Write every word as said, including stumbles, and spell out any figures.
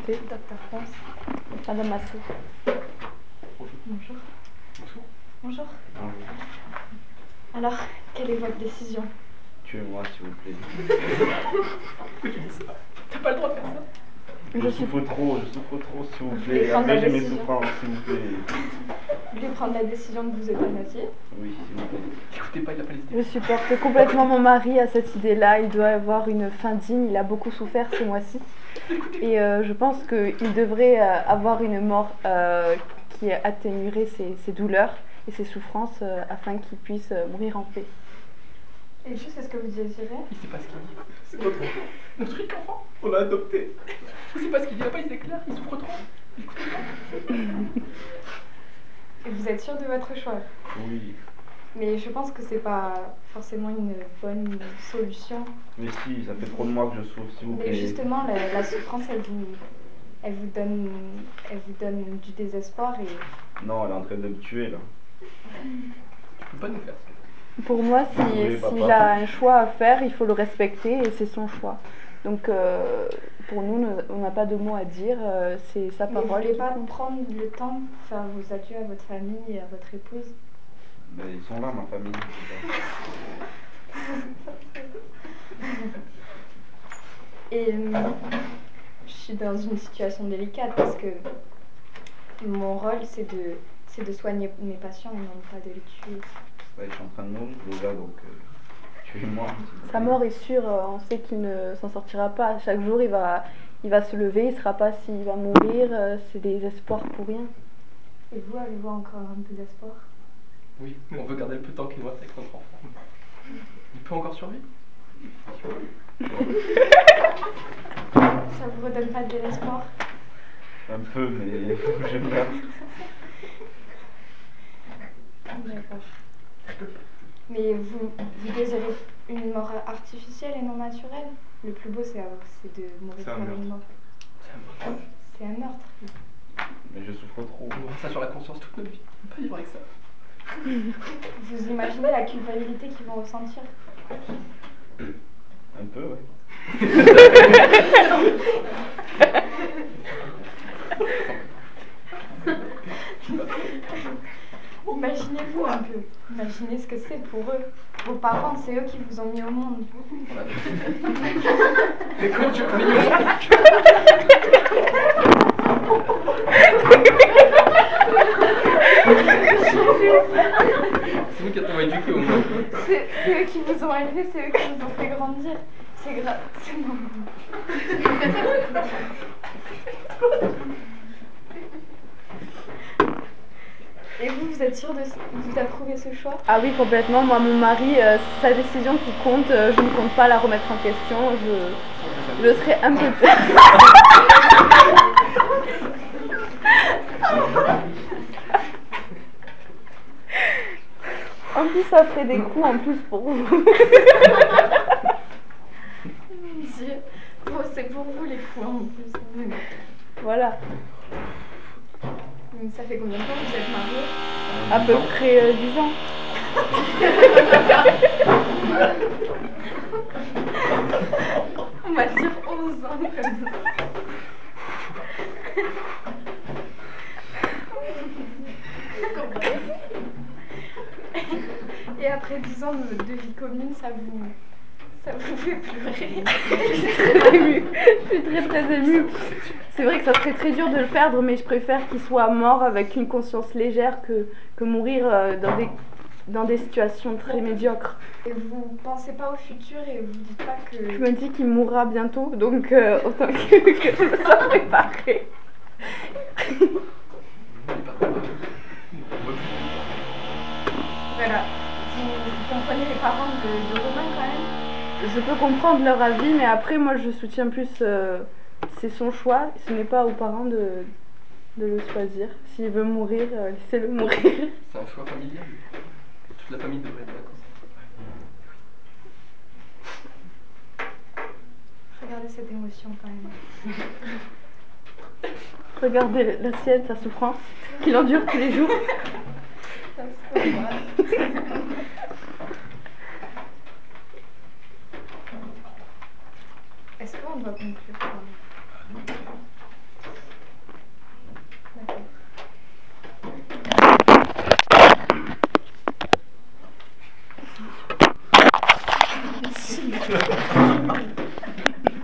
Enchanté. Docteur France. Madame Massot. Bonjour. Bonjour. Bonjour. Bonjour. Alors, quelle est votre décision? Tuez-moi, s'il vous plaît. T'as pas le droit de faire ça. Je, Je souffre trop, je souffre trop, s'il vous Vous plaît. voulez prendre la Allégez mes décision. souffrances, s'il vous plaît. Vous voulez prendre la décision de vous euthanasier? Oui, s'il vous plaît. Écoutez pas, il a pas les idées. Je supporte complètement mon mari à cette idée-là. Il doit avoir une fin digne. Il a beaucoup souffert ce mois-ci. Et euh, je pense qu'il devrait euh, avoir une mort euh, qui atténuerait ses, ses douleurs et ses souffrances euh, afin qu'il puisse euh, mourir en paix. Et juste, est-ce que vous désirez? Il sait pas ce qu'il dit. C'est notre, notre unique enfant. On l'a adopté. Il sait pas ce qu'il dit. Il a pas les éclairs. Il souffre trop. Écoutez pas. Et vous êtes sûr de votre choix? Oui. Mais je pense que c'est pas forcément une bonne solution. Mais si, ça fait trop de mois que je souffre, s'il vous plaît. Mais justement, la, la souffrance, elle vous, elle vous donne, elle vous donne du désespoir et Non, elle est en train de me tuer, là. Tu peux pas nous faire ça. Pour moi, Oui, si- papa. s'il a un choix à faire, il faut le respecter et c'est son choix. Donc, euh, pour nous, on n'a pas de mots à dire. euh, C'est sa Mais vous parole. voulez qui pas compte. prendre le temps pour faire vos adieux à votre famille et à votre épouse? Mais ils sont là, ma famille. Et euh, je suis dans une situation délicate parce que mon rôle c'est de, c'est de soigner mes patients et non pas de les tuer. Ouais, je suis en train de mourir déjà, donc euh, tuez-moi. s'il vous Sa plaît. mort est sûre, euh, on sait qu'il ne s'en sortira pas. Chaque jour, il va, il va se lever, il ne saura pas s'il va mourir. euh, C'est des espoirs pour rien. Et vous, avez-vous encore un peu d'espoir? Oui, mais on veut garder le peu de temps qu'il nous reste avec notre enfant. Il peut encore survivre. Ça vous redonne pas de l'espoir? Un peu, mais il faut que je meure. D'accord. Mais vous, vous désirez une mort artificielle et non naturelle? Le plus beau c'est c'est de mourir C'est un par meurtre. une mort. C'est un meurtre. C'est un meurtre. Mais je souffre trop. On aura ça sur la conscience toute notre vie. On peut pas vivre avec ça. Vous imaginez la culpabilité qu'ils vont ressentir? Un peu, ouais. Imaginez-vous un peu. Imaginez ce que c'est pour eux. Vos parents, c'est eux qui vous ont mis au monde. On a- Mais comment tu veux qu'on C'est nous qui t'avons éduqué au monde. C'est c'est eux qui vous ont élevé, c'est eux qui vous ont fait grandir. C'est grave. C'est non. Et vous, vous êtes sûr de vous approuvez ce choix? Ah oui, complètement. Moi, mon mari, euh, c'est sa décision qui compte. euh, je ne compte pas la remettre en question. Je, je serai un peu... En plus, ça ferait des coups en plus pour vous. Dieu. Bon, c'est pour vous les fous en plus. Voilà. Ça fait combien de temps que vous êtes mariés? À peu près euh, dix ans. On va dire onze ans comme ça. Et après dix ans de, de vie commune, ça vous, ça vous fait pleurer? Je suis très émue. Je suis très très émue. C'est vrai que ça serait très dur de le perdre, mais je préfère qu'il soit mort avec une conscience légère que, que mourir euh, dans des, dans des situations très médiocres. Et vous pensez pas au futur et vous dites pas que... Je me dis qu'il mourra bientôt, donc euh, autant que, que je me sois préparée. Voilà. Vous, vous comprenez les parents de, de Romain quand même? Je peux comprendre leur avis, mais après, moi, je soutiens plus... euh, c'est son choix, ce n'est pas aux parents de, de le choisir. S'il veut mourir, euh, laissez-le mourir. C'est un choix familial. Toute la famille devrait être d'accord. Regardez cette émotion quand même. Regardez la sienne, sa souffrance, qu'il endure tous les jours. Ça se fait pas. Est-ce qu'on doit conclure quand même?